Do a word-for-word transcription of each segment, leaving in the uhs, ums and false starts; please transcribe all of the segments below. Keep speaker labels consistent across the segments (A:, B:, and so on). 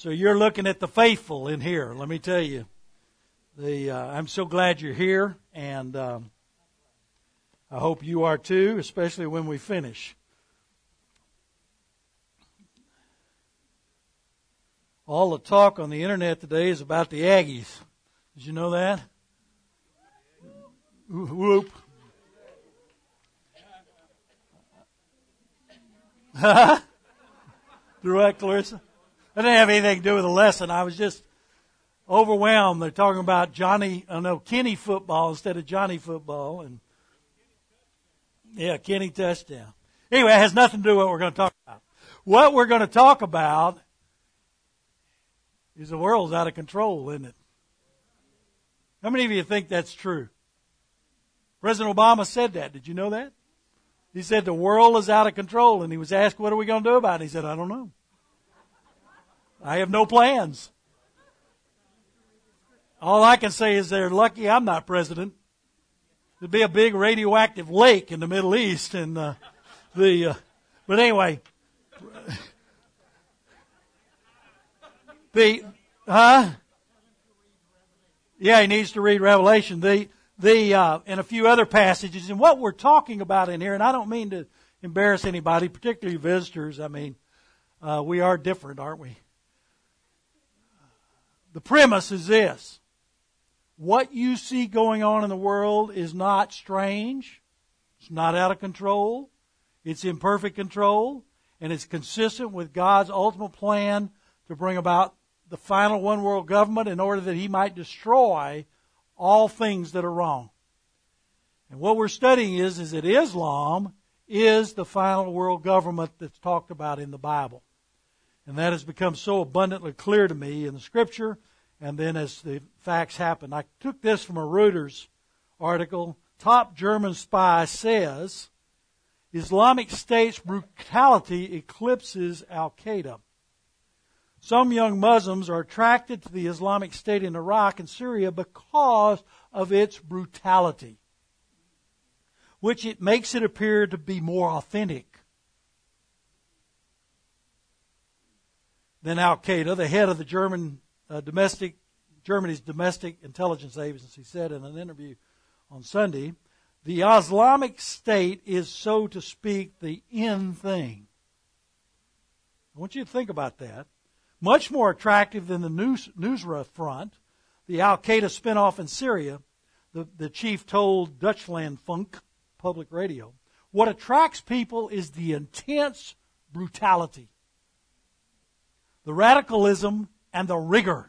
A: So you're looking at the faithful in here. Let me tell you, the uh, I'm so glad you're here, and um, I hope you are too, especially when we finish. All the talk on the internet today is about the Aggies. Did you know that? Whoop. Direct, Clarissa? I didn't have anything to do with the lesson. I was just overwhelmed. They're talking about Johnny, I know, Kenny football instead of Johnny football. And yeah, Kenny touchdown. Anyway, it has nothing to do with what we're going to talk about. What we're going to talk about is the world's out of control, isn't it? How many of you think that's true? President Obama said that. Did you know that? He said the world is out of control, and he was asked, what are we going to do about it? He said, I don't know. I have no plans. All I can say is they're lucky I'm not president. There'd be a big radioactive lake in the Middle East, and uh, the. Uh, but anyway, the huh? Yeah, he needs to read Revelation. The the uh, and a few other passages, and what we're talking about in here. And I don't mean to embarrass anybody, particularly visitors. I mean, uh, we are different, aren't we? The premise is this. What you see going on in the world is not strange. It's not out of control. It's in perfect control. And it's consistent with God's ultimate plan to bring about the final one world government in order that He might destroy all things that are wrong. And what we're studying is, is that Islam is the final world government that's talked about in the Bible. And that has become so abundantly clear to me in the Scripture, and then as the facts happen. I took this from a Reuters article. Top German spy says Islamic State's brutality eclipses Al-Qaeda. Some young Muslims are attracted to the Islamic State in Iraq and Syria because of its brutality, which it makes it appear to be more authentic than Al-Qaeda. The head of the German uh, domestic, Germany's domestic intelligence agency said in an interview on Sunday, the Islamic State is, so to speak, the in thing. I want you to think about that. Much more attractive than the Nus- Nusra Front, the Al-Qaeda spinoff in Syria, the, the chief told Deutschlandfunk public radio. What attracts people is the intense brutality, the radicalism, and the rigor.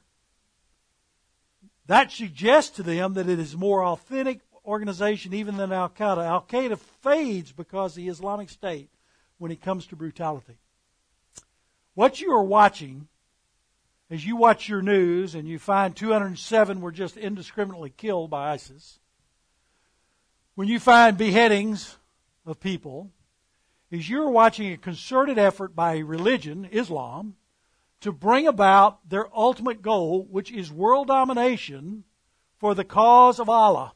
A: That suggests to them that it is a more authentic organization even than Al-Qaeda. Al-Qaeda fades because of the Islamic State when it comes to brutality. What you are watching, as you watch your news and you find two hundred seven were just indiscriminately killed by ISIS, when you find beheadings of people, is you're watching a concerted effort by religion, Islam, to bring about their ultimate goal, which is world domination for the cause of Allah,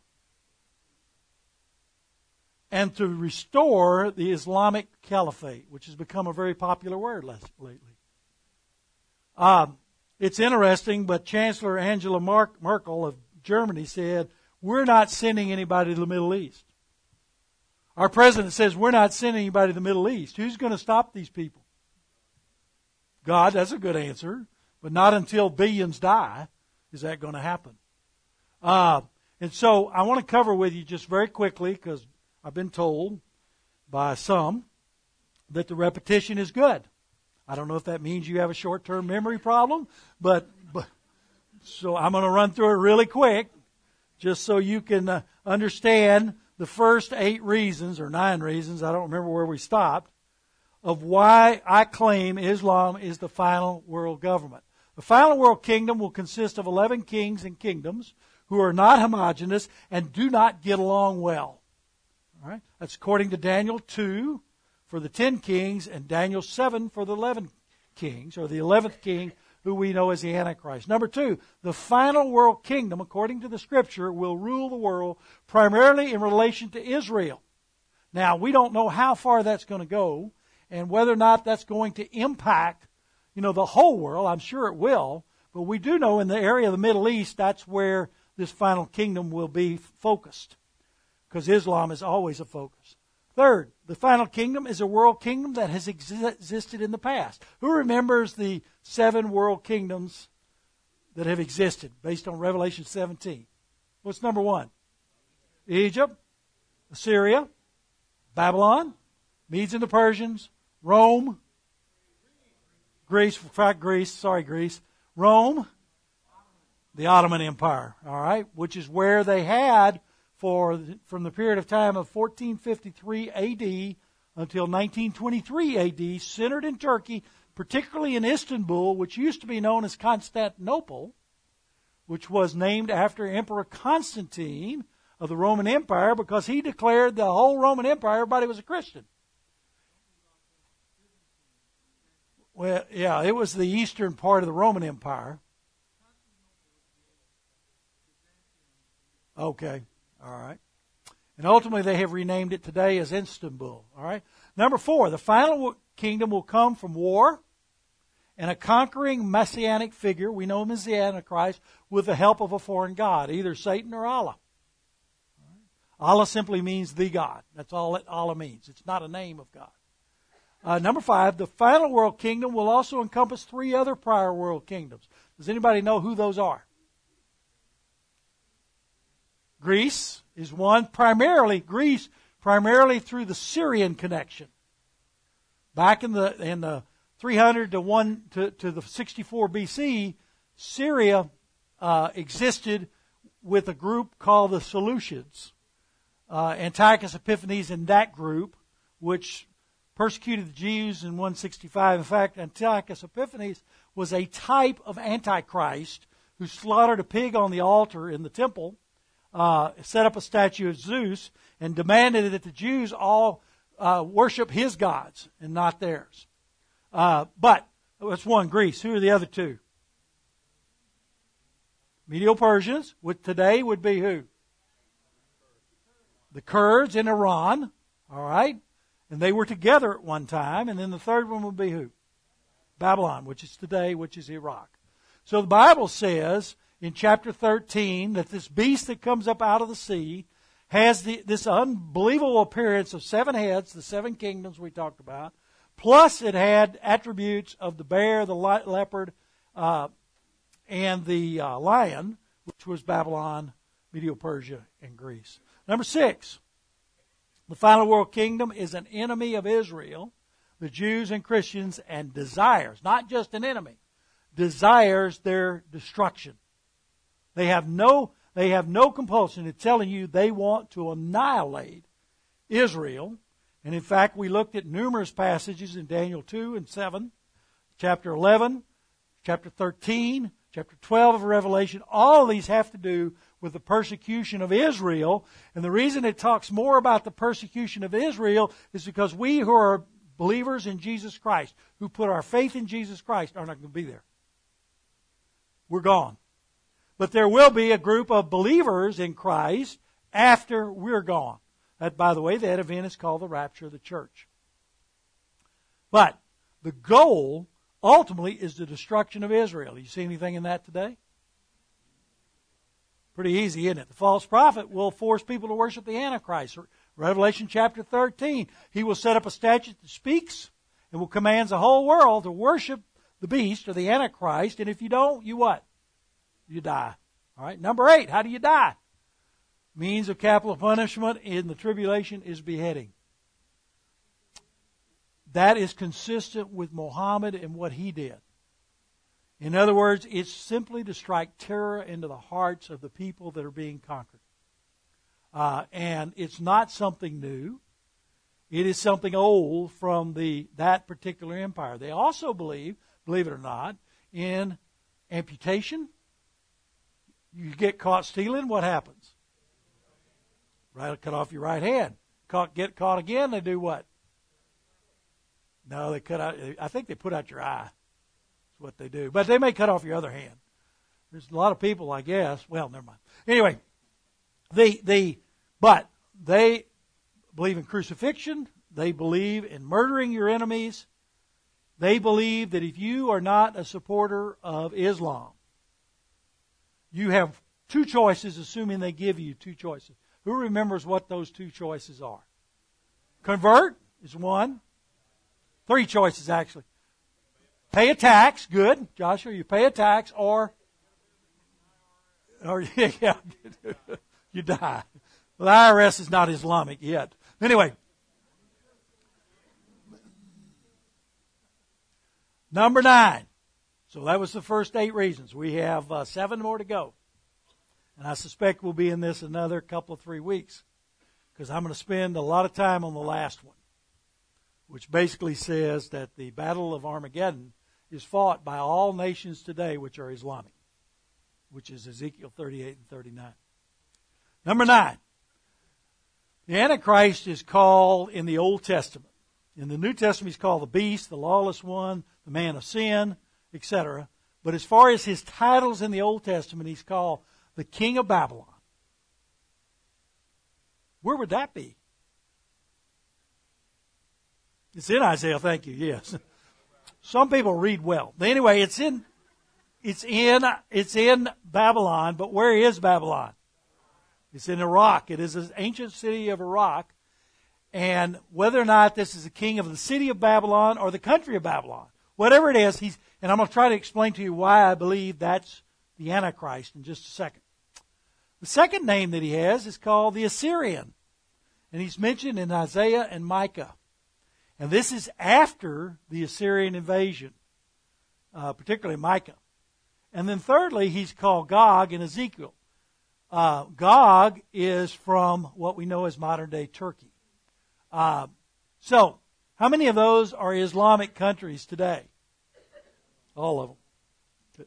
A: and to restore the Islamic Caliphate, which has become a very popular word lately. Um, it's interesting, but Chancellor Angela Merkel of Germany said, we're not sending anybody to the Middle East. Our president says we're not sending anybody to the Middle East. Who's going to stop these people? God, that's a good answer. But not until billions die is that going to happen. Uh, and so I want to cover with you just very quickly, because I've been told by some that the repetition is good. I don't know if that means you have a short-term memory problem, but, but so I'm going to run through it really quick just so you can uh, understand the first eight reasons, or nine reasons, I don't remember where we stopped, of why I claim Islam is the final world government. The final world kingdom will consist of eleven kings and kingdoms who are not homogeneous and do not get along well. All right? That's according to Daniel two for the ten kings and Daniel seven for the eleven kings, or the eleventh king, who we know as the Antichrist. Number two, the final world kingdom, according to the Scripture, will rule the world primarily in relation to Israel. Now, we don't know how far that's going to go and whether or not that's going to impact, you know, the whole world. I'm sure it will. But we do know in the area of the Middle East, that's where this final kingdom will be focused. Because Islam is always a focus. Third, the final kingdom is a world kingdom that has existed in the past. Who remembers the seven world kingdoms that have existed based on Revelation seventeen? What's number one? Egypt, Assyria, Babylon, Medes and the Persians, Rome, Greece, in fact, Greece, sorry, Greece, Rome, the Ottoman Empire, all right, which is where they had for from the period of time of fourteen fifty-three A D until nineteen twenty-three A D, centered in Turkey, particularly in Istanbul, which used to be known as Constantinople, which was named after Emperor Constantine of the Roman Empire because he declared the whole Roman Empire, everybody was a Christian. Well, yeah, it was the eastern part of the Roman Empire. Okay, all right. And ultimately they have renamed it today as Istanbul, all right. Number four, the final kingdom will come from war and a conquering messianic figure, we know him as the Antichrist, with the help of a foreign god, either Satan or Allah. Allah simply means the God. That's all that Allah means. It's not a name of God. Uh, number five, the final world kingdom will also encompass three other prior world kingdoms. Does anybody know who those are? Greece is one, primarily, Greece, primarily through the Syrian connection. Back in the in the three hundred to one to, to the sixty-four B C, Syria uh, existed with a group called the Seleucids. Uh, Antiochus Epiphanes in that group, which persecuted the Jews in one sixty-five. In fact, Antiochus Epiphanes was a type of Antichrist who slaughtered a pig on the altar in the temple, uh, set up a statue of Zeus, and demanded that the Jews all uh, worship his gods and not theirs. Uh, but that's one, Greece. Who are the other two? Medo-Persians, which today would be who? The Kurds in Iran, all right? And they were together at one time. And then the third one would be who? Babylon, which is today, which is Iraq. So the Bible says in chapter thirteen that this beast that comes up out of the sea has the, this unbelievable appearance of seven heads, the seven kingdoms we talked about, plus it had attributes of the bear, the leopard, uh, and the uh, lion, which was Babylon, Medo-Persia, and Greece. Number six, the final world kingdom is an enemy of Israel, the Jews and Christians, and desires, not just an enemy, desires their destruction. They have no, they have no compulsion in telling you they want to annihilate Israel. And in fact, we looked at numerous passages in Daniel two and seven, chapter eleven, chapter thirteen, chapter twelve of Revelation. All of these have to do with the persecution of Israel. And the reason it talks more about the persecution of Israel is because we who are believers in Jesus Christ, who put our faith in Jesus Christ, are not going to be there. We're gone. But there will be a group of believers in Christ after we're gone. That, by the way, that event is called the rapture of the church. But the goal, ultimately, is the destruction of Israel. You see anything in that today? Pretty easy, isn't it? The false prophet will force people to worship the Antichrist. Revelation chapter thirteen. He will set up a statute that speaks and will command the whole world to worship the beast or the Antichrist. And if you don't, you what? You die. All right. Number eight, how do you die? Means of capital punishment in the tribulation is beheading. That is consistent with Muhammad and what he did. In other words, it's simply to strike terror into the hearts of the people that are being conquered. Uh, and it's not something new. It is something old from the that particular empire. They also believe, believe it or not, in amputation. You get caught stealing, what happens? Right, cut off your right hand. Caught, get caught again, they do what? No, they cut out, I think they put out your eye. What they do. But they may cut off your other hand. There's a lot of people, I guess. Well, never mind. Anyway, the the but they believe in crucifixion. They believe in murdering your enemies. They believe that if you are not a supporter of Islam, you have two choices, assuming they give you two choices. Who remembers what those two choices are? Convert is one. Three choices, actually. Pay a tax, good. Joshua, you pay a tax, or, or yeah, you die. Well, the I R S is not Islamic yet. Anyway. Number nine. So that was the first eight reasons. We have uh, seven more to go. And I suspect we'll be in this another couple of three weeks. Because I'm going to spend a lot of time on the last one. Which basically says that the Battle of Armageddon is fought by all nations today which are Islamic. Which is Ezekiel thirty-eight and thirty-nine. Number nine. The Antichrist is called in the Old Testament. In the New Testament, he's called the beast, the lawless one, the man of sin, et cetera. But as far as his titles in the Old Testament, he's called the King of Babylon. Where would that be? It's in Isaiah, thank you, yes. Some people read well. But anyway, it's in it's in it's in Babylon, but where is Babylon? It's in Iraq. It is an ancient city of Iraq. And whether or not this is the king of the city of Babylon or the country of Babylon, whatever it is, he's, and I'm going to try to explain to you why I believe that's the Antichrist in just a second. The second name that he has is called the Assyrian. And he's mentioned in Isaiah and Micah. And this is after the Assyrian invasion, uh, particularly Micah. And then thirdly, he's called Gog in Ezekiel. Uh, Gog is from what we know as modern-day Turkey. Uh, so, how many of those are Islamic countries today? All of them. The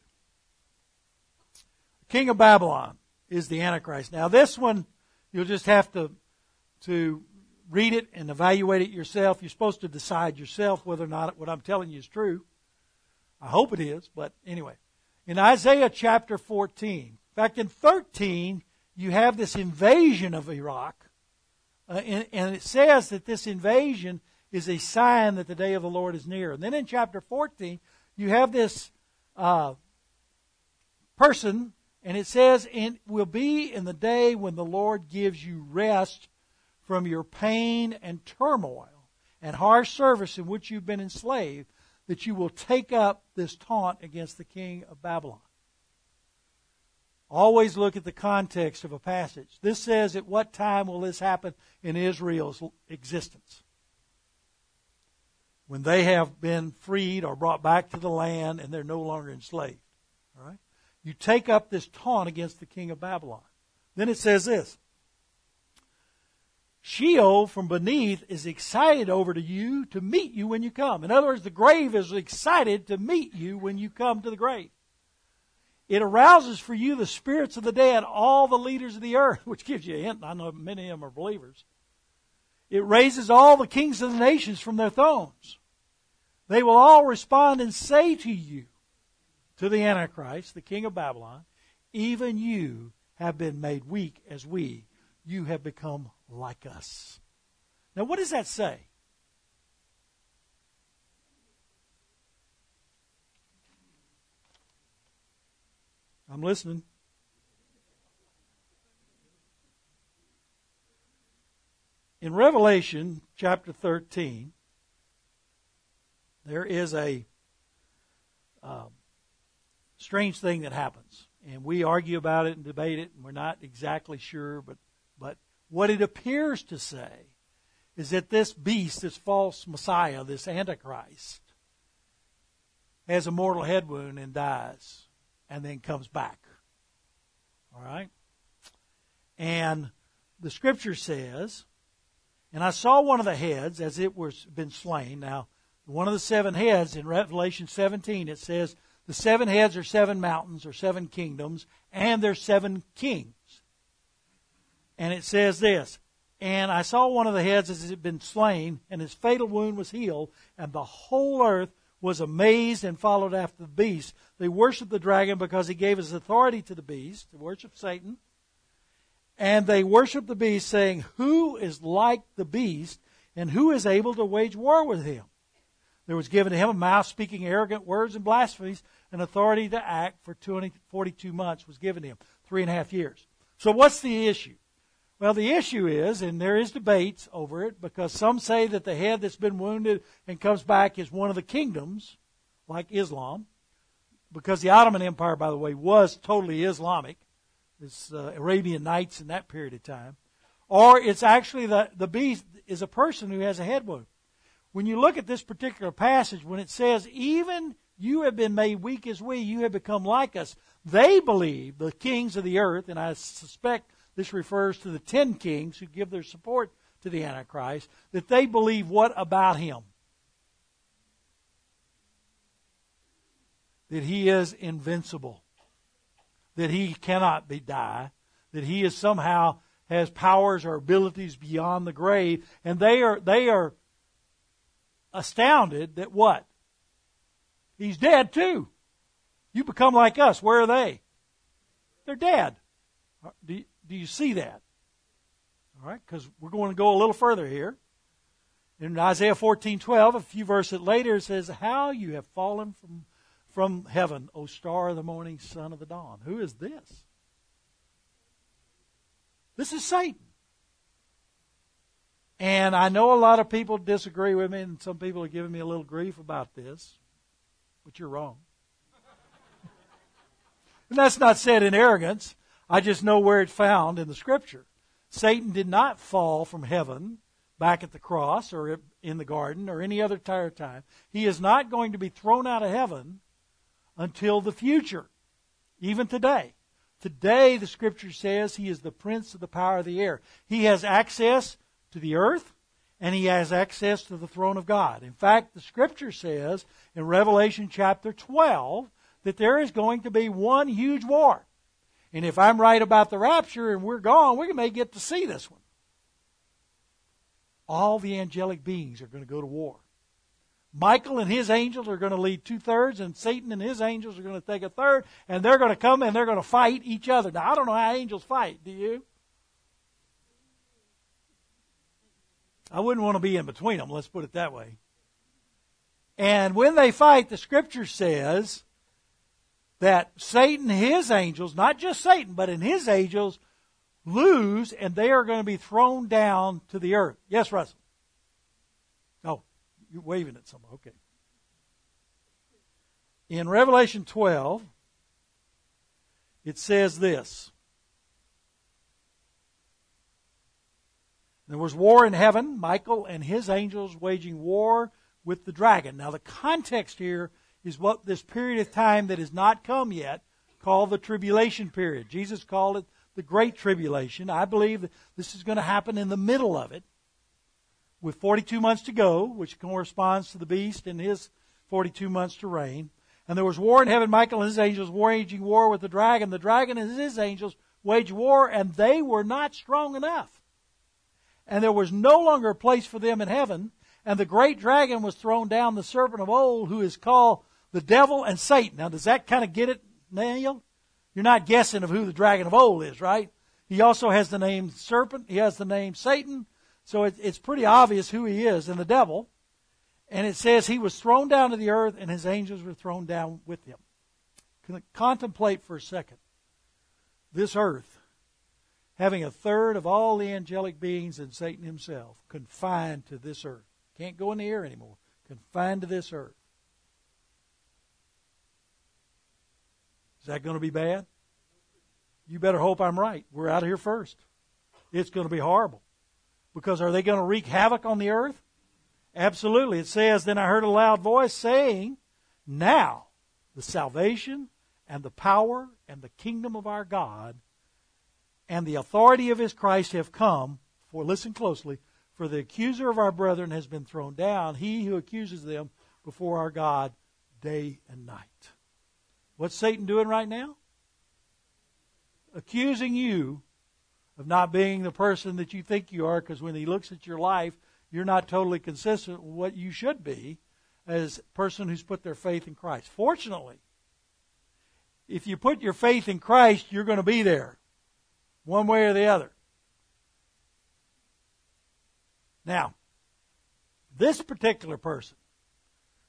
A: King of Babylon is the Antichrist. Now, this one, you'll just have to, to read it and evaluate it yourself. You're supposed to decide yourself whether or not what I'm telling you is true. I hope it is, but anyway. In Isaiah chapter fourteen, in fact, in thirteen, you have this invasion of Iraq. Uh, and, and it says that this invasion is a sign that the day of the Lord is near. And then in chapter fourteen, you have this uh, person, and it says, it will be in the day when the Lord gives you rest from your pain and turmoil and harsh service in which you've been enslaved, that you will take up this taunt against the king of Babylon. Always look at the context of a passage. This says, at what time will this happen in Israel's existence? When they have been freed or brought back to the land and they're no longer enslaved. All right? You take up this taunt against the king of Babylon. Then it says this. Sheol from beneath is excited over to you to meet you when you come. In other words, the grave is excited to meet you when you come to the grave. It arouses for you the spirits of the dead, all the leaders of the earth, which gives you a hint. I know many of them are believers. It raises all the kings of the nations from their thrones. They will all respond and say to you, to the Antichrist, the king of Babylon, even you have been made weak as we. You have become like us. Now, what does that say? I'm listening. In Revelation chapter thirteen, there is a uh, strange thing that happens. And we argue about it and debate it, and we're not exactly sure, but, but what it appears to say is that this beast, this false Messiah, this Antichrist, has a mortal head wound and dies, and then comes back. All right? And the Scripture says, and I saw one of the heads as it was been slain. Now, one of the seven heads in Revelation seventeen, it says, the seven heads are seven mountains or seven kingdoms, and there's seven kings. And it says this, and I saw one of the heads as it had been slain, and his fatal wound was healed, and the whole earth was amazed and followed after the beast. They worshiped the dragon because he gave his authority to the beast, to worship Satan. And they worshiped the beast, saying, who is like the beast, and who is able to wage war with him? There was given to him a mouth speaking arrogant words and blasphemies, and authority to act for forty-two months was given to him, three and a half years. So what's the issue? Well, the issue is, and there is debates over it, because some say that the head that's been wounded and comes back is one of the kingdoms, like Islam, because the Ottoman Empire, by the way, was totally Islamic. It's uh, Arabian Nights in that period of time. Or it's actually the, the beast is a person who has a head wound. When you look at this particular passage, when it says, even you have been made weak as we, you have become like us, they believe, the kings of the earth, and I suspect this refers to the ten kings who give their support to the Antichrist, that they believe what about him? That he is invincible, that he cannot be die, that he is somehow has powers or abilities beyond the grave, and they are they are astounded that what? He's dead too. You become like us. Where are they? They're dead. Do you, do you see that? All right, because we're going to go a little further here. In Isaiah fourteen twelve, a few verses later, it says, "How you have fallen from from heaven, O star of the morning, son of the dawn." Who is this? This is Satan. And I know a lot of people disagree with me, and some people are giving me a little grief about this, but you're wrong. And that's not said in arrogance. I just know where it's found in the Scripture. Satan did not fall from heaven back at the cross or in the garden or any other time. He is not going to be thrown out of heaven until the future, even today. Today, the Scripture says he is the prince of the power of the air. He has access to the earth, and he has access to the throne of God. In fact, the Scripture says in Revelation chapter twelve that there is going to be one huge war. And if I'm right about the rapture and we're gone, we may get to see this one. All the angelic beings are going to go to war. Michael and his angels are going to lead two-thirds, and Satan and his angels are going to take a third, and they're going to come and they're going to fight each other. Now, I don't know how angels fight. Do you? I wouldn't want to be in between them, let's put it that way. And when they fight, the Scripture says that Satan, his angels, not just Satan, but in his angels, lose, and they are going to be thrown down to the earth. Yes, Russell? Oh, you're waving at someone. Okay. In Revelation twelve, it says this. There was war in heaven, Michael and his angels waging war with the dragon. Now the context here is what this period of time that has not come yet, called the tribulation period. Jesus called it the Great Tribulation. I believe that this is going to happen in the middle of it, with forty-two months to go, which corresponds to the beast and his forty-two months to reign. And there was war in heaven, Michael and his angels waging war with the dragon. The dragon and his angels waged war, and they were not strong enough. And there was no longer a place for them in heaven. And the great dragon was thrown down, the serpent of old, who is called the devil and Satan. Now, does that kind of get it, Daniel? You're not guessing of who the dragon of old is, right? He also has the name serpent. He has the name Satan. So it, it's pretty obvious who he is, and the devil. And it says he was thrown down to the earth, and his angels were thrown down with him. Contemplate for a second this earth having a third of all the angelic beings and Satan himself confined to this earth. Can't go in the air anymore. Confined to this earth. Is that going to be bad? You better hope I'm right. We're out of here first. It's going to be horrible. Because are they going to wreak havoc on the earth? Absolutely. It says, "Then I heard a loud voice saying, now the salvation and the power and the kingdom of our God and the authority of his Christ have come, for," listen closely, "for the accuser of our brethren has been thrown down, he who accuses them before our God day and night." What's Satan doing right now? Accusing you of not being the person that you think you are, because when he looks at your life, you're not totally consistent with what you should be as a person who's put their faith in Christ. Fortunately, if you put your faith in Christ, you're going to be there, one way or the other. Now, this particular person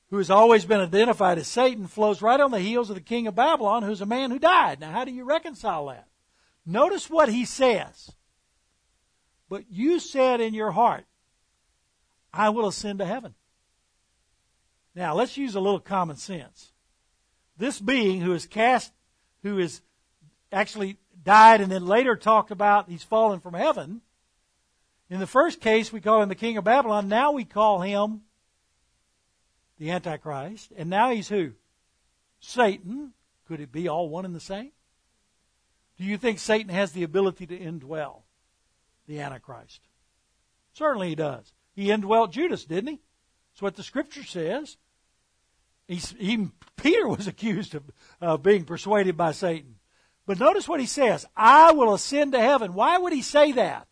A: who has always been identified as Satan, flows right on the heels of the king of Babylon, who's a man who died. Now, how do you reconcile that? Notice what he says. But you said in your heart, I will ascend to heaven. Now, let's use a little common sense. This being who is cast, who is actually died and then later talked about he's fallen from heaven. In the first case, we call him the king of Babylon. Now we call him the Antichrist. And now he's who? Satan. Could it be all one and the same? Do you think Satan has the ability to indwell the Antichrist? Certainly he does. He indwelt Judas, didn't he? That's what the Scripture says. He's, even Peter was accused of uh, being persuaded by Satan. But notice what he says. I will ascend to heaven. Why would he say that?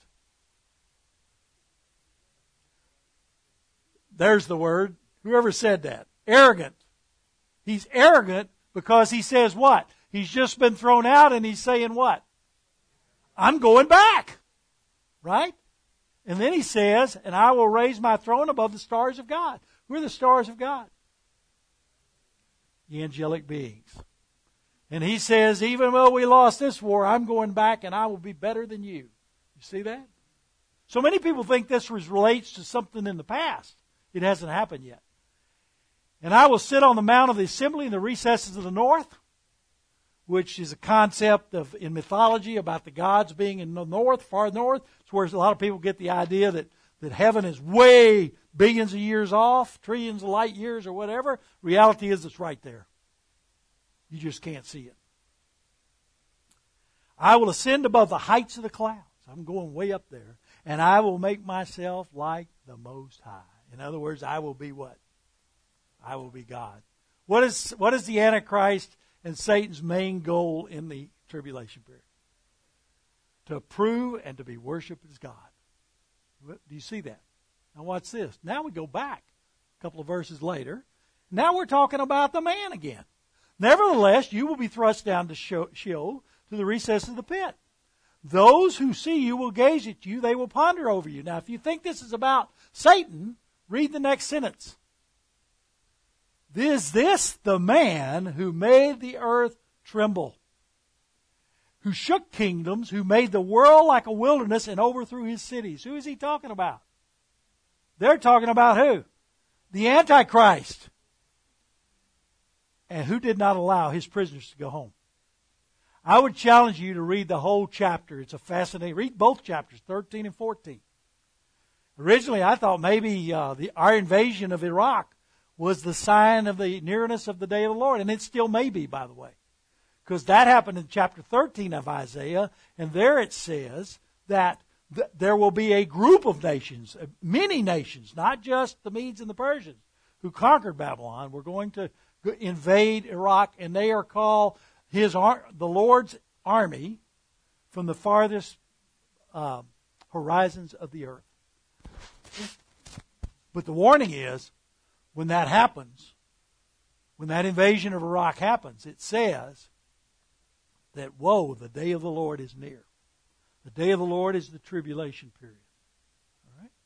A: There's the word. Whoever said that. Arrogant. He's arrogant because he says what? He's just been thrown out and he's saying what? I'm going back. Right? And then he says, and I will raise my throne above the stars of God. Who are the stars of God? The angelic beings. And he says, even though we lost this war, I'm going back and I will be better than you. You see that? So many people think this relates to something in the past. It hasn't happened yet. And I will sit on the mount of the assembly in the recesses of the north, which is a concept of in mythology about the gods being in the north, far north. It's where a lot of people get the idea that, that heaven is way billions of years off, trillions of light years or whatever. Reality is it's right there. You just can't see it. I will ascend above the heights of the clouds. I'm going way up there. And I will make myself like the Most High. In other words, I will be what? I will be God. What is, what is the Antichrist and Satan's main goal in the tribulation period? To prove and to be worshipped as God. Do you see that? Now watch this. Now we go back a couple of verses later. Now we're talking about the man again. Nevertheless, you will be thrust down to Sheol, to the recess of the pit. Those who see you will gaze at you. They will ponder over you. Now, if you think this is about Satan, read the next sentence. Is this the man who made the earth tremble, who shook kingdoms, who made the world like a wilderness and overthrew his cities? Who is he talking about? They're talking about who? The Antichrist. And who did not allow his prisoners to go home? I would challenge you to read the whole chapter. It's a fascinating. Read both chapters, thirteen and fourteen. Originally, I thought maybe uh, the, our invasion of Iraq was the sign of the nearness of the day of the Lord. And it still may be, by the way. Because that happened in chapter thirteen of Isaiah. And there it says that th- there will be a group of nations, many nations, not just the Medes and the Persians, who conquered Babylon. We're going to invade Iraq, and they are called his the Lord's army from the farthest uh, horizons of the earth. But the warning is, when that happens, when that invasion of Iraq happens, it says that, woe, the day of the Lord is near. The day of the Lord is the tribulation period. All right?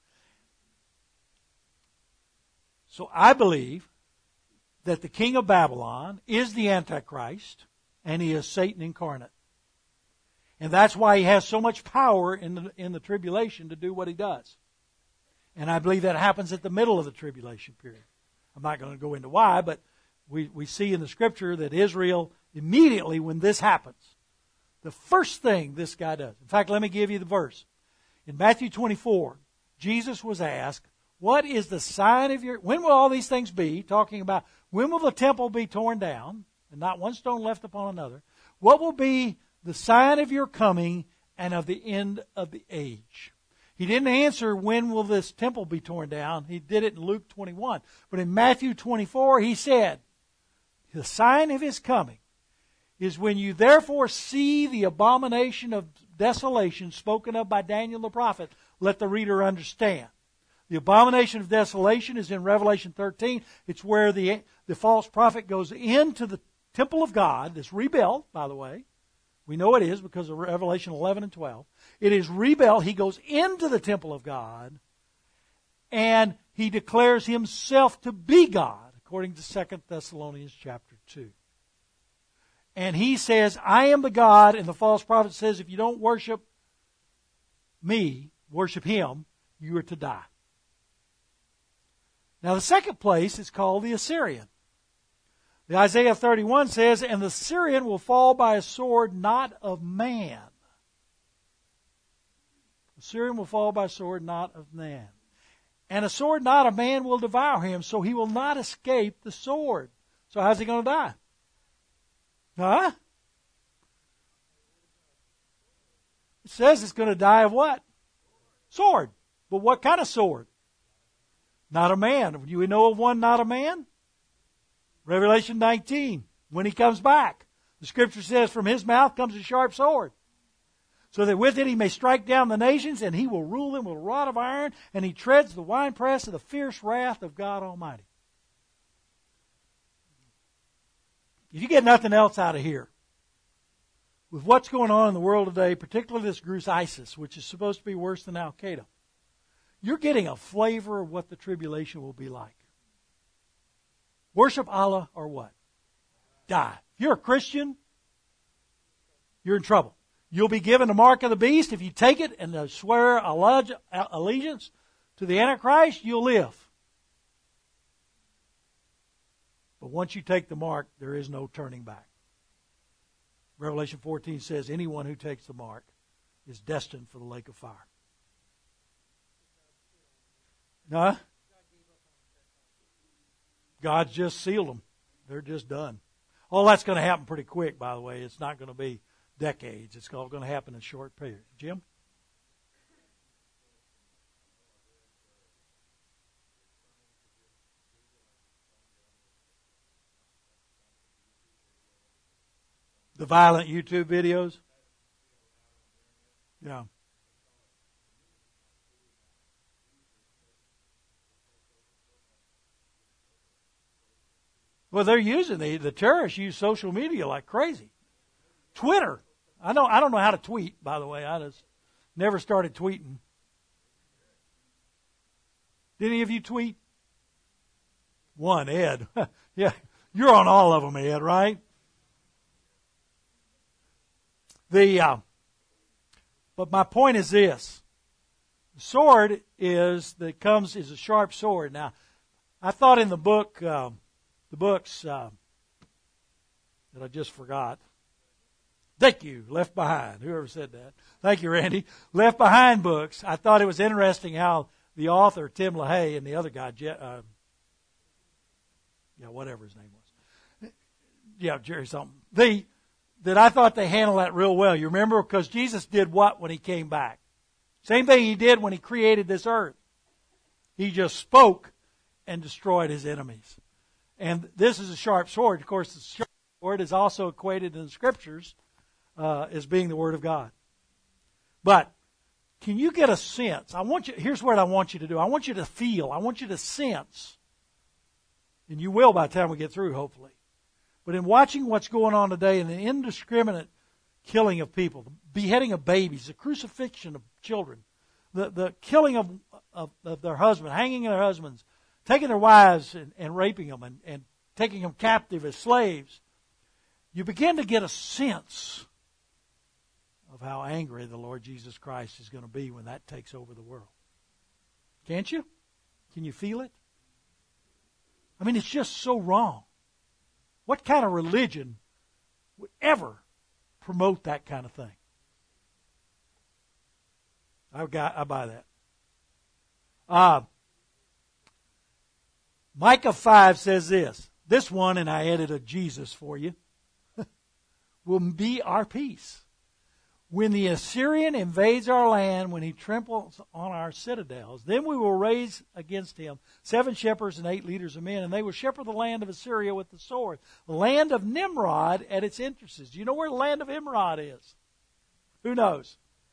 A: So I believe that the king of Babylon is the Antichrist, and he is Satan incarnate. And that's why he has so much power in the, in the tribulation to do what he does. And I believe that happens at the middle of the tribulation period. I'm not going to go into why, but we, we see in the Scripture that Israel, immediately when this happens, the first thing this guy does. In fact, let me give you the verse. In Matthew twenty-four, Jesus was asked, what is the sign of your... When will all these things be? Talking about when will the temple be torn down and not one stone left upon another? What will be the sign of your coming and of the end of the age? He didn't answer when will this temple be torn down. He did it in Luke twenty-one. But in Matthew twenty-four, he said, the sign of his coming is when you therefore see the abomination of desolation spoken of by Daniel the prophet, let the reader understand. The abomination of desolation is in Revelation thirteen. It's where the, the false prophet goes into the temple of God, that's rebuilt, by the way. We know it is because of Revelation eleven and twelve. It is rebuilt. He goes into the temple of God, and he declares himself to be God. according to Second Thessalonians chapter two. And he says, I am the God, and the false prophet says, if you don't worship me, worship him, you are to die. Now the second place is called the Assyrian. The Isaiah thirty-one says, and the Assyrian will fall by a sword not of man. The Assyrian will fall by a sword not of man. And a sword not of man will devour him, so he will not escape the sword. So how's he going to die? Huh? It says it's going to die of what? Sword. But what kind of sword? Not a man. Do we know of one not a man? Revelation nineteen, when he comes back. The scripture says, from his mouth comes a sharp sword, so that with it he may strike down the nations, and he will rule them with a rod of iron, and he treads the winepress of the fierce wrath of God Almighty. If you get nothing else out of here, with what's going on in the world today, particularly this group ISIS, which is supposed to be worse than Al-Qaeda, you're getting a flavor of what the tribulation will be like. Worship Allah or what? Die. If you're a Christian, you're in trouble. You'll be given the mark of the beast. If you take it and swear allegiance to the Antichrist, you'll live. But once you take the mark, there is no turning back. Revelation fourteen says anyone who takes the mark is destined for the lake of fire. Huh? God's just sealed them. They're just done. All that's going to happen pretty quick, by the way. It's not going to be decades. It's all going to happen in a short period. Jim? The violent YouTube videos? Yeah. Well, they're using the the terrorists use social media like crazy. Twitter. I don't I don't know how to tweet, by the way. I just never started tweeting. Did any of you tweet? One, Ed. Yeah, you're on all of them, Ed, right? The uh, but my point is this: the sword is that comes is a sharp sword. Now, I thought in the book, uh, the books uh, that I just forgot. Thank you, Left Behind. Whoever said that. Thank you, Randy. Left Behind books. I thought it was interesting how the author Tim LaHaye and the other guy, uh, yeah, whatever his name was, yeah, Jerry something. The that I thought they handled that real well. You remember? Because Jesus did what when he came back? Same thing he did when he created this earth. He just spoke and destroyed his enemies. And this is a sharp sword. Of course, the sharp sword is also equated in the scriptures uh, as being the word of God. But can you get a sense? I want you. Here's what I want you to do. I want you to feel. I want you to sense. And you will by the time we get through, hopefully. But in watching what's going on today and the indiscriminate killing of people, the beheading of babies, the crucifixion of children, the, the killing of, of, of their husbands, hanging their husbands, taking their wives and, and raping them and, and taking them captive as slaves, you begin to get a sense of how angry the Lord Jesus Christ is going to be when that takes over the world. Can't you? Can you feel it? I mean, it's just so wrong. What kind of religion would ever promote that kind of thing? I got, I buy that. Uh, Micah five says this. This one, and I added a Jesus for you, will be our peace. When the Assyrian invades our land, when he tramples on our citadels, then we will raise against him seven shepherds and eight leaders of men, and they will shepherd the land of Assyria with the sword, the land of Nimrod at its entrances. Do you know where the land of Nimrod is? Who knows?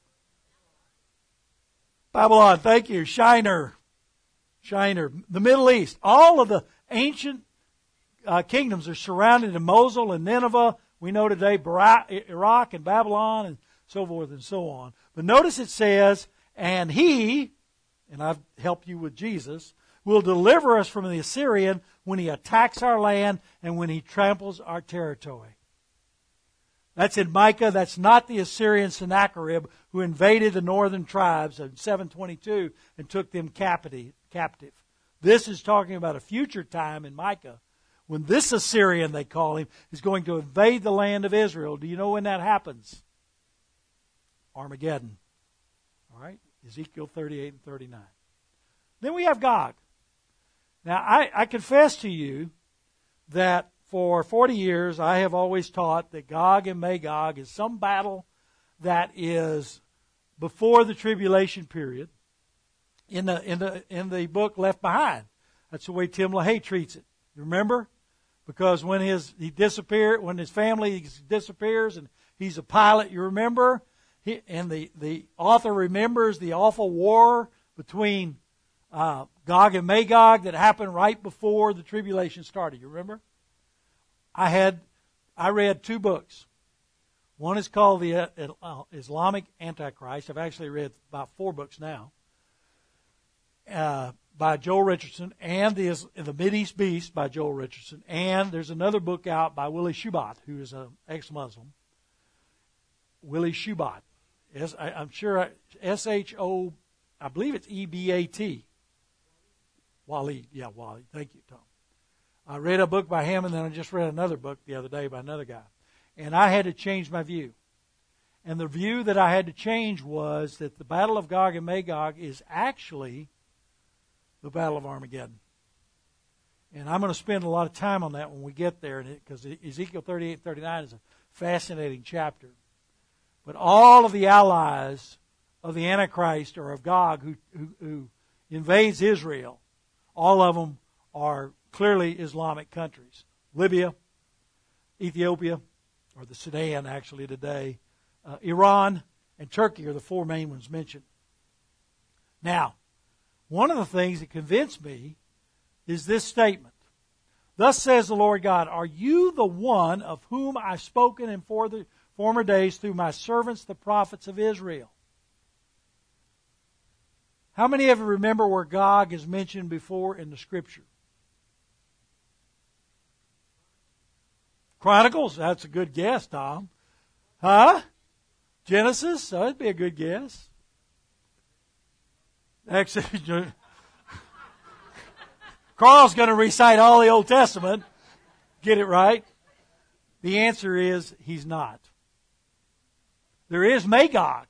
A: Babylon, thank you. Shinar. Shinar. The Middle East. All of the ancient uh, kingdoms are surrounded in Mosul and Nineveh. We know today Iraq and Babylon and so forth and so on. But notice it says, and he, and I've helped you with Jesus, will deliver us from the Assyrian when he attacks our land and when he tramples our territory. That's in Micah. That's not the Assyrian Sennacherib who invaded the northern tribes in seven twenty-two and took them captive. This is talking about a future time in Micah when this Assyrian, they call him, is going to invade the land of Israel. Do you know when that happens? Armageddon. All right? Ezekiel thirty-eight and thirty-nine. Then we have Gog. Now, I, I confess to you that for forty years, I have always taught that Gog and Magog is some battle that is before the tribulation period in the in the in the book Left Behind. That's the way Tim LaHaye treats it. You remember? Because when his he disappeared, when his family disappears, and he's a pilot, you remember? He, and the the author remembers the awful war between uh, Gog and Magog that happened right before the tribulation started. You remember? I had, I read two books. One is called the uh, Islamic Antichrist. I've actually read about four books now uh, by Joel Richardson, and the the Mideast Beast by Joel Richardson. And there's another book out by Willie Shubat, who is an ex-Muslim. Willie Shubat. Yes, I, I'm sure S H O, I believe it's E B A T. Waleed. Yeah, Waleed. Thank you, Tom. I read a book by him, and then I just read another book the other day by another guy. And I had to change my view. And the view that I had to change was that the Battle of Gog and Magog is actually the Battle of Armageddon. And I'm going to spend a lot of time on that when we get there, because Ezekiel thirty-eight and thirty-nine is a fascinating chapter. But all of the allies of the Antichrist or of Gog who, who, who invades Israel, all of them are clearly Islamic countries. Libya, Ethiopia, or the Sudan actually today, uh, Iran, and Turkey are the four main ones mentioned. Now, one of the things that convinced me is this statement. Thus says the Lord God, are you the one of whom I've spoken in for the former days through my servants, the prophets of Israel? How many of you remember where Gog is mentioned before in the Scripture? Chronicles, that's a good guess, Tom. Huh? Genesis, oh, that'd be a good guess. Actually, Carl's going to recite all the Old Testament. Get it right? The answer is he's not. There is Magog.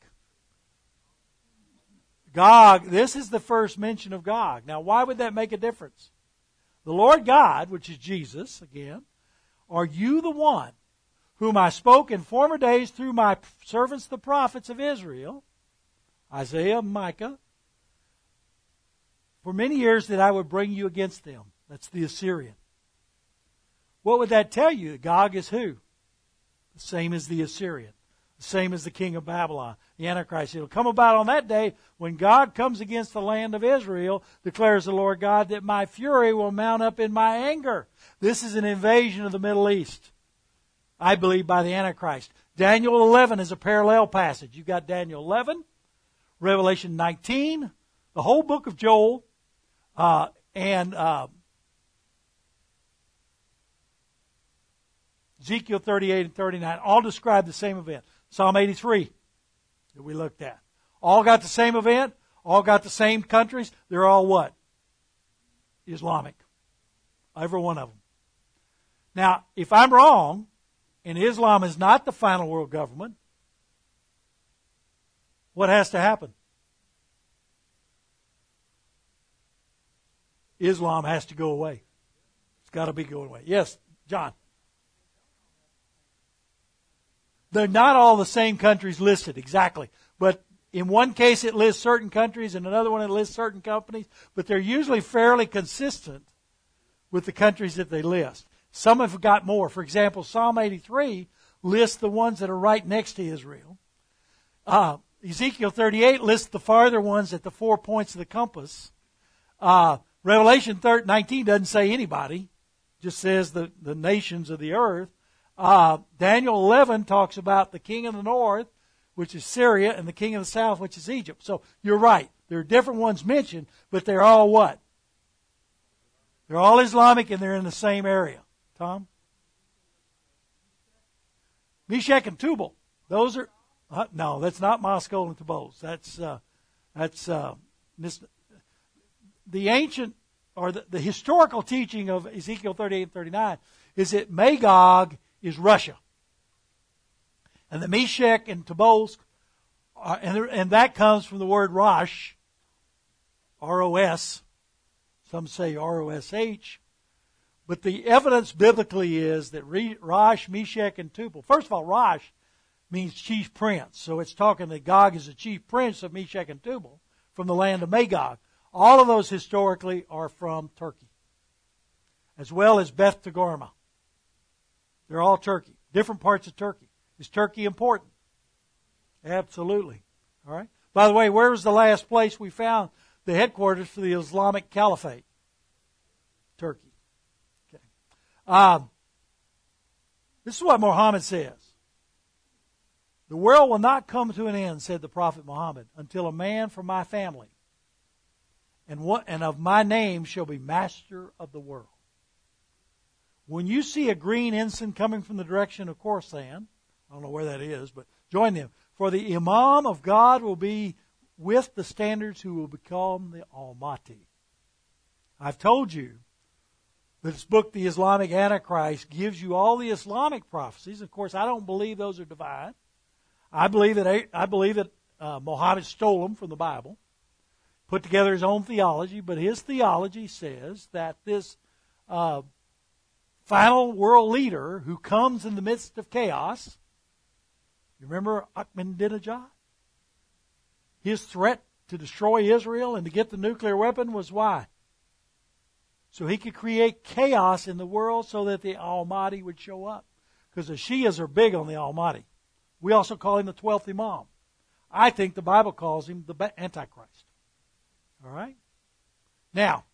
A: Gog, this is the first mention of Gog. Now, why would that make a difference? The Lord God, which is Jesus, again, are you the one whom I spoke in former days through my servants the prophets of Israel, Isaiah, Micah, for many years that I would bring you against them? That's the Assyrian. What would that tell you? Gog is who? The same as the Assyrian. The same as the king of Babylon, the Antichrist. It'll come about on that day when Gog comes against the land of Israel, declares the Lord God, that my fury will mount up in my anger. This is an invasion of the Middle East, I believe, by the Antichrist. Daniel eleven is a parallel passage. You've got Daniel eleven, Revelation nineteen, the whole book of Joel, uh, and uh, Ezekiel thirty-eight and thirty-nine all describe the same event. Psalm eighty-three that we looked at. All got the same event. All got the same countries. They're all what? Islamic. Every one of them. Now, if I'm wrong, and Islam is not the final world government, what has to happen? Islam has to go away. It's got to be going away. Yes, John. They're not all the same countries listed, exactly. But in one case it lists certain countries, and another one it lists certain companies, but they're usually fairly consistent with the countries that they list. Some have got more. For example, Psalm eighty-three lists the ones that are right next to Israel. Uh, Ezekiel thirty-eight lists the farther ones at the four points of the compass. Uh, Revelation nineteen doesn't say anybody, just says the, the nations of the earth. Uh, Daniel eleven talks about the king of the north, which is Syria, and the king of the south, which is Egypt. So you're right. There are different ones mentioned, but they're all what? They're all Islamic and they're in the same area. Tom? Meshech and Tubal. Those are, uh, no, that's not Moscow and Tabos. That's, uh, that's, uh, this, the ancient, or the, the historical teaching of Ezekiel thirty-eight and thirty-nine is that Magog is Russia. And the Meshech and Tubal, uh, and, there, and that comes from the word Rosh, R O S. Some say R O S H. But the evidence biblically is that Rosh, Meshech, and Tubal. First of all, Rosh means chief prince. So it's talking that Gog is the chief prince of Meshech and Tubal from the land of Magog. All of those historically are from Turkey, as well as Beth Togarmah. They're all Turkey, different parts of Turkey. Is Turkey important? Absolutely. All right. By the way, where was the last place we found the headquarters for the Islamic Caliphate? Turkey. Okay. Um, this is what Muhammad says. The world will not come to an end, said the Prophet Muhammad, until a man from my family and what and of my name shall be master of the world. When you see a green ensign coming from the direction of Khorasan, I don't know where that is, but join them. For the Imam of God will be with the standards who will become the Almighty. I've told you that this book, The Islamic Antichrist, gives you all the Islamic prophecies. Of course, I don't believe those are divine. I believe that I believe that uh, Muhammad stole them from the Bible, put together his own theology, but his theology says that this uh, final world leader who comes in the midst of chaos, you remember Ahmadinejad? His threat to destroy Israel and to get the nuclear weapon was why? So he could create chaos in the world so that the Almighty would show up. Because the Shias are big on the Almighty. We also call him the twelfth Imam. I think the Bible calls him the Antichrist. All right? Now,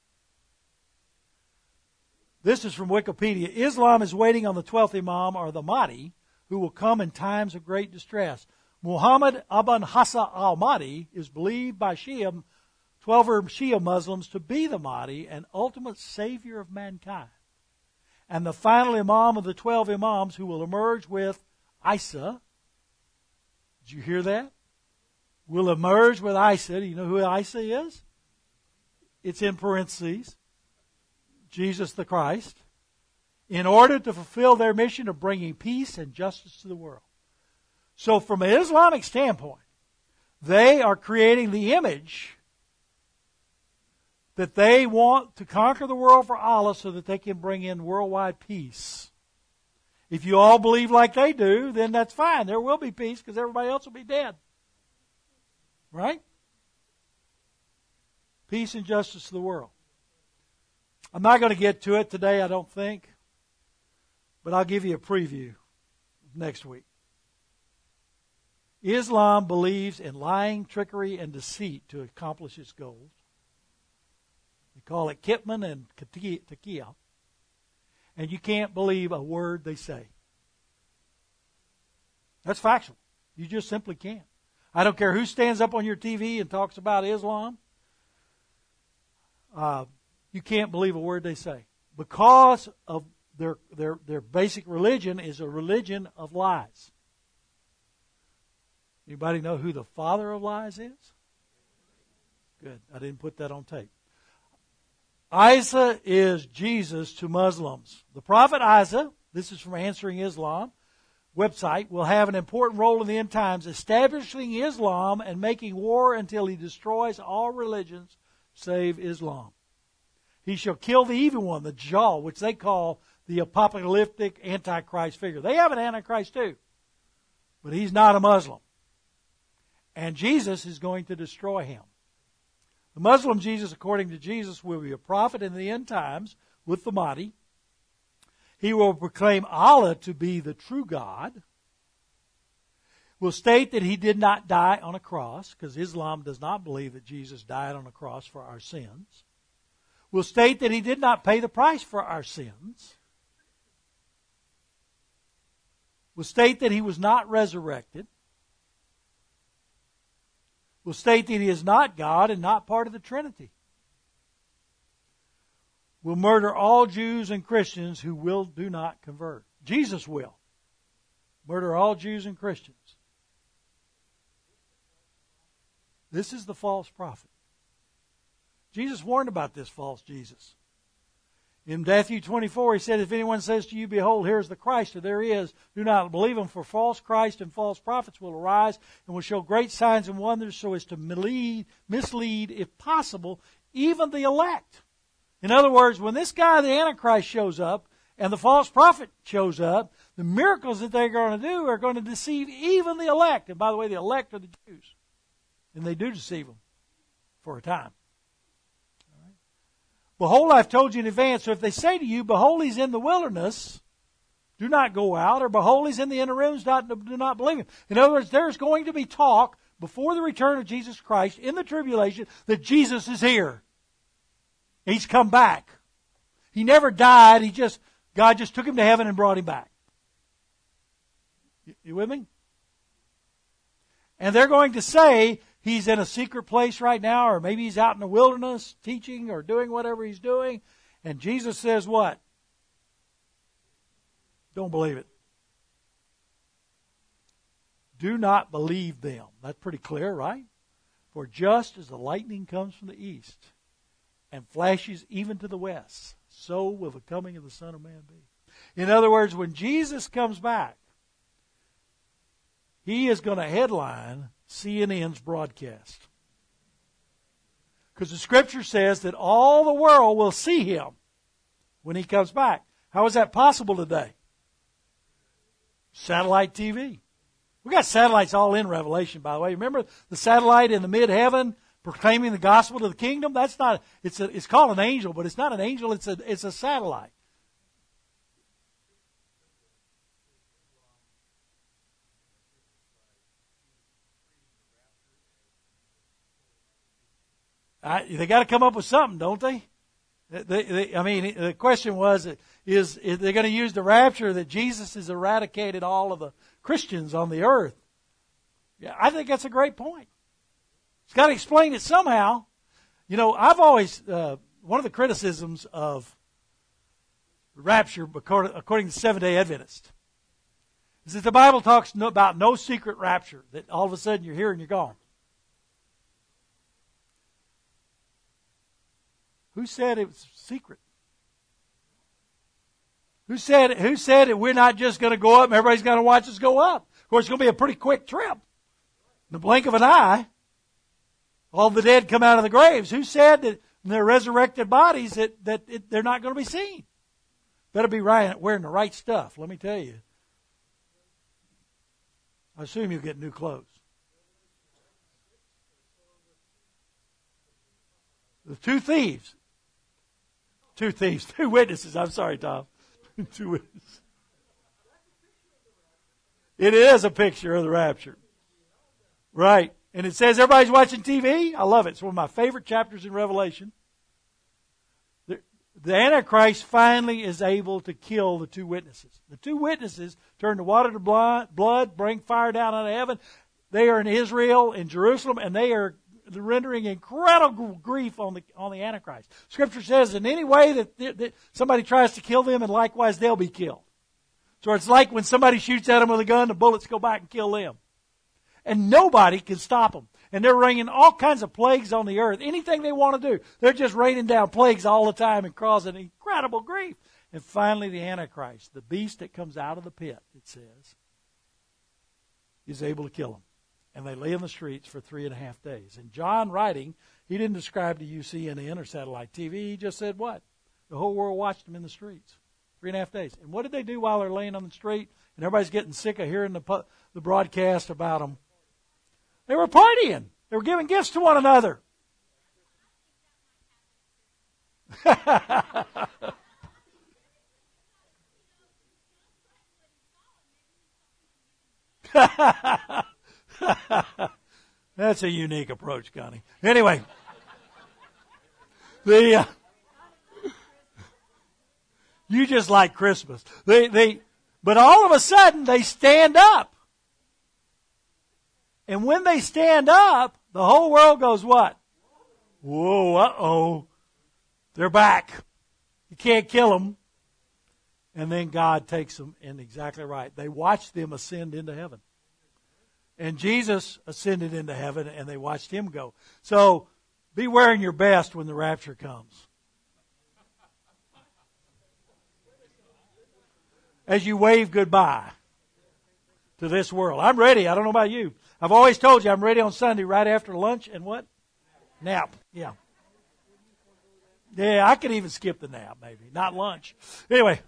A: this is from Wikipedia. Islam is waiting on the twelfth Imam, or the Mahdi, who will come in times of great distress. Muhammad Ibn Hassan al-Mahdi is believed by Shia, twelver Shia Muslims to be the Mahdi, an ultimate savior of mankind, and the final Imam of the twelve Imams who will emerge with Isa. Did you hear that? Will emerge with Isa. Do you know who Isa is? It's in parentheses. Jesus the Christ. In order to fulfill their mission of bringing peace and justice to the world. So from an Islamic standpoint, they are creating the image that they want to conquer the world for Allah so that they can bring in worldwide peace. If you all believe like they do, then that's fine. There will be peace because everybody else will be dead. Right? Peace and justice to the world. I'm not going to get to it today, I don't think. But I'll give you a preview next week. Islam believes in lying, trickery, and deceit to accomplish its goals. They call it kitman and taqiyya. And you can't believe a word they say. That's factual. You just simply can't. I don't care who stands up on your T V and talks about Islam. Uh, you can't believe a word they say. Because of their, their, their basic religion is a religion of lies. Anybody know who the father of lies is? Good. I didn't put that on tape. Isa is Jesus to Muslims. The Prophet Isa, this is from Answering Islam website, will have an important role in the end times, establishing Islam and making war until he destroys all religions save Islam. He shall kill the evil one, the Dajjal, which they call the apocalyptic Antichrist figure. They have an Antichrist too, but he's not a Muslim. And Jesus is going to destroy him. The Muslim Jesus, according to Jesus, will be a prophet in the end times with the Mahdi. He will proclaim Allah to be the true God. Will state that he did not die on a cross, because Islam does not believe that Jesus died on a cross for our sins. Will state that he did not pay the price for our sins. Will state that he was not resurrected. Will state that he is not God and not part of the Trinity. will murder all Jews and Christians who will do not convert. Jesus will murder all Jews and Christians. This is the false prophet. Jesus warned about this false Jesus. In Matthew twenty-four, he said, if anyone says to you, behold, here is the Christ, or there he is, do not believe him, for false Christ and false prophets will arise and will show great signs and wonders so as to mislead, mislead, if possible, even the elect. In other words, when this guy, the Antichrist, shows up and the false prophet shows up, the miracles that they're going to do are going to deceive even the elect. And by the way, the elect are the Jews. And they do deceive them for a time. Behold, I've told you in advance. So if they say to you, behold, he's in the wilderness, do not go out. Or behold, he's in the inner rooms, not, do not believe him. In other words, there's going to be talk before the return of Jesus Christ in the tribulation that Jesus is here. He's come back. He never died. He just, God just took him to heaven and brought him back. You, you with me? And they're going to say, he's in a secret place right now, or maybe he's out in the wilderness teaching or doing whatever he's doing. And Jesus says what? Don't believe it. Do not believe them. That's pretty clear, right? For just as the lightning comes from the east and flashes even to the west, so will the coming of the Son of Man be. In other words, when Jesus comes back, he is going to headline C N N's broadcast. Because the Scripture says that all the world will see him when he comes back. How is that possible today? Satellite T V. We got satellites all in Revelation, by the way. Remember the satellite in the mid-heaven proclaiming the gospel to the kingdom? That's not, it's a, it's called an angel, but it's not an angel, it's a, it's a satellite. I, they got to come up with something, don't they? They, they? I mean, the question was, is, is they going to use the rapture that Jesus has eradicated all of the Christians on the earth? Yeah, I think that's a great point. It's got to explain it somehow. You know, I've always, uh, one of the criticisms of rapture, according to Seventh-day Adventists, is that the Bible talks no, about no secret rapture, that all of a sudden you're here and you're gone. Who said it was secret? Who said, who said that we're not just going to go up and everybody's going to watch us go up? Of course, it's going to be a pretty quick trip. In the blink of an eye, all the dead come out of the graves. Who said that in their resurrected bodies that, that it, they're not going to be seen? Better be right, wearing the right stuff, let me tell you. I assume you'll get new clothes. The two thieves. Two thieves. Two witnesses. I'm sorry, Tom. Two witnesses. It is a picture of the rapture. Right. And it says everybody's watching T V. I love it. It's one of my favorite chapters in Revelation. The, the Antichrist finally is able to kill the two witnesses. The two witnesses turn the water to blood, bring fire down out of heaven. They are in Israel, in Jerusalem, and they are rendering incredible grief on the on the Antichrist. Scripture says in any way that, that somebody tries to kill them, and likewise they'll be killed. So it's like when somebody shoots at them with a gun, the bullets go back and kill them. And nobody can stop them. And they're raining all kinds of plagues on the earth. Anything they want to do, they're just raining down plagues all the time and causing incredible grief. And finally the Antichrist, the beast that comes out of the pit, it says, is able to kill them. And they lay in the streets for three and a half days. And John writing, he didn't describe to you C N N or satellite T V. He just said what? The whole world watched them in the streets. Three and a half days. And what did they do while they're laying on the street? And everybody's getting sick of hearing the, the broadcast about them. They were partying. They were giving gifts to one another. That's a unique approach, Connie. Anyway, the uh, you just like Christmas. They they, but all of a sudden they stand up, and when they stand up, the whole world goes what? Whoa! Uh oh, they're back. You can't kill them. And then God takes them, and exactly right. They watched them ascend into heaven. And Jesus ascended into heaven, and they watched him go. So be wearing your best when the rapture comes. As you wave goodbye to this world. I'm ready. I don't know about you. I've always told you I'm ready on Sunday right after lunch and what? Nap. Yeah. Yeah, I could even skip the nap maybe. Not lunch. Anyway.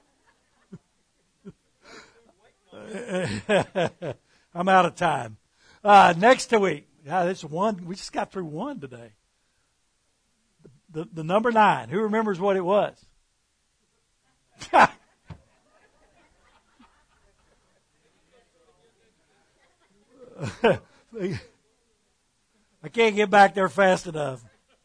A: I'm out of time. Uh, next week. Yeah, this one. We just got through one today. The, the, the number nine. Who remembers what it was? I can't get back there fast enough.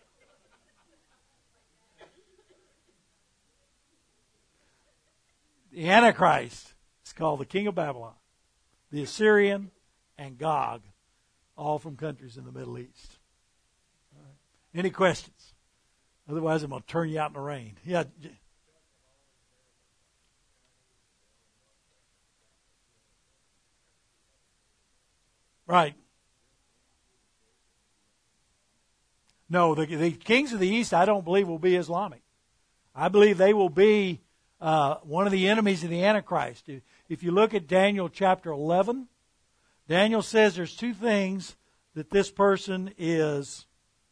A: The Antichrist is called the King of Babylon, the Assyrian, and Gog, all from countries in the Middle East. All right. Any questions? Otherwise, I'm going to turn you out in the rain. Yeah. Right. No, the, the kings of the East, I don't believe will be Islamic. I believe they will be uh, one of the enemies of the Antichrist. If, if you look at Daniel chapter eleven, Daniel says there's two things that this person is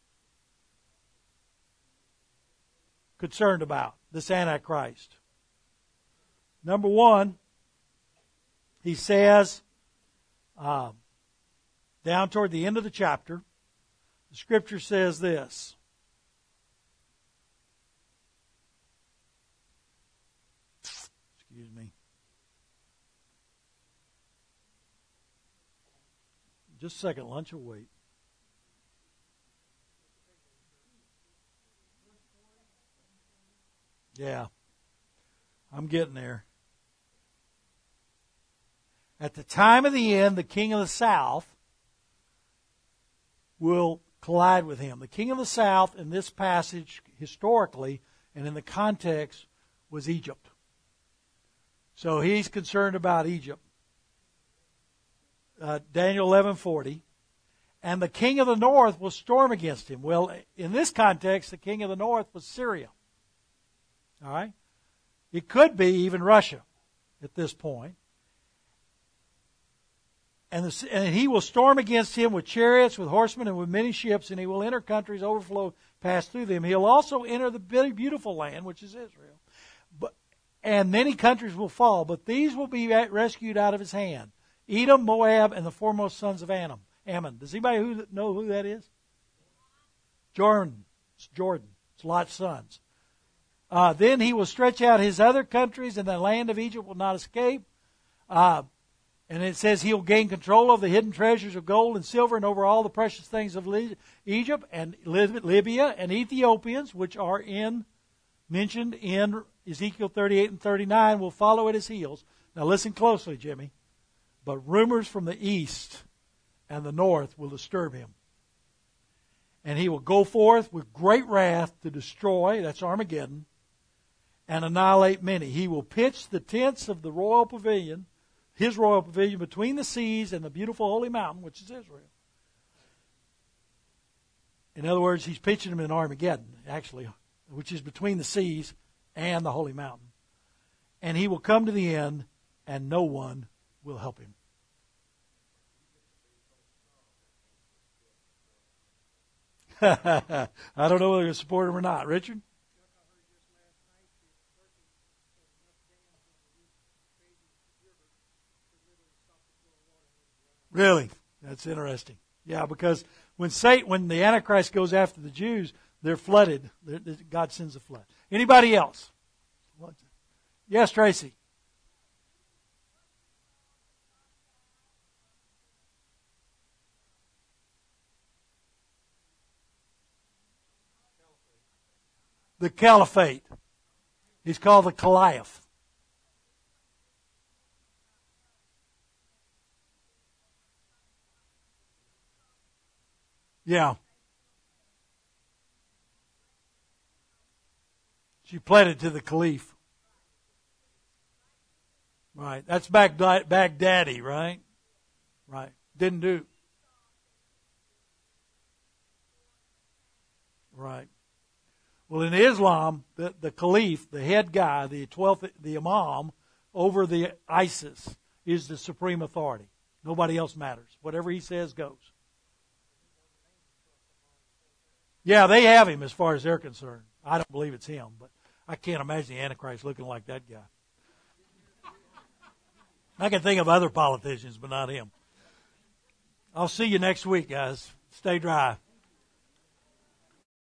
A: concerned about, this Antichrist. Number one, he says, uh, down toward the end of the chapter, the scripture says this. Excuse me. Just a second, lunch will wait. Yeah, I'm getting there. At the time of the end, the king of the south will collide with him. The king of the south in this passage, historically, and in the context, was Egypt. So he's concerned about Egypt. Uh, Daniel eleven forty. And the king of the north will storm against him. Well, in this context, the king of the north was Syria. All right? It could be even Russia at this point. And, the, and he will storm against him with chariots, with horsemen, and with many ships, and he will enter countries, overflow, pass through them. He'll also enter the beautiful land, which is Israel. But, and many countries will fall, but these will be rescued out of his hand. Edom, Moab, and the foremost sons of Ammon. Ammon. Does anybody who, know who that is? Jordan. It's Jordan. It's Lot's sons. Uh, then he will stretch out his other countries, and the land of Egypt will not escape. Uh, And it says he'll gain control of the hidden treasures of gold and silver and over all the precious things of Egypt and Libya and Ethiopians, which are in mentioned in Ezekiel thirty-eight and thirty-nine, will follow at his heels. Now listen closely, Jimmy. But rumors from the east and the north will disturb him. And he will go forth with great wrath to destroy, that's Armageddon, and annihilate many. He will pitch the tents of the royal pavilion, his royal pavilion, between the seas and the beautiful holy mountain, which is Israel. In other words, he's pitching them in Armageddon, actually, which is between the seas and the holy mountain. And he will come to the end, and no one will help him. I don't know whether to support him or not. Richard? Really? That's interesting. Yeah, because when Satan, when the Antichrist goes after the Jews, they're flooded. They're, God sends a flood. Anybody else? Yes, Tracy. The caliphate. He's called the Caliph. Yeah. She pleaded to the caliph. Right. That's Baghdad, Baghdadi, right? Right. Didn't do. Right. Well, in Islam, the, the caliph, the head guy, the twelfth, the imam over the ISIS is the supreme authority. Nobody else matters. Whatever he says goes. Yeah, they have him as far as they're concerned. I don't believe it's him, but I can't imagine the Antichrist looking like that guy. I can think of other politicians, but not him. I'll see you next week, guys. Stay dry.